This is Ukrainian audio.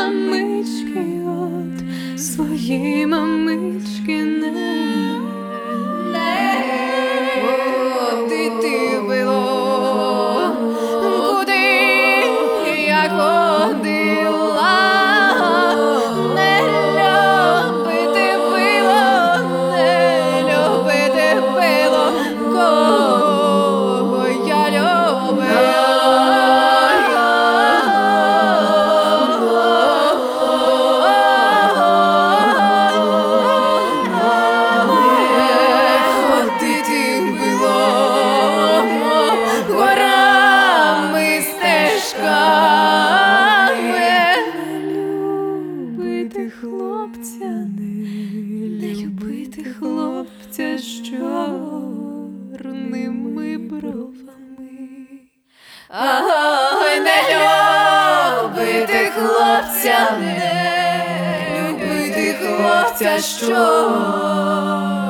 мамички, от свої мамички не ходити було, куди я ходила, не любити було, не любити було, кого я любила. Горами, стежками, не любити хлопця, не любити хлопця з чорними бровами. Ой, не любити хлопця, не любити хлопця з чорними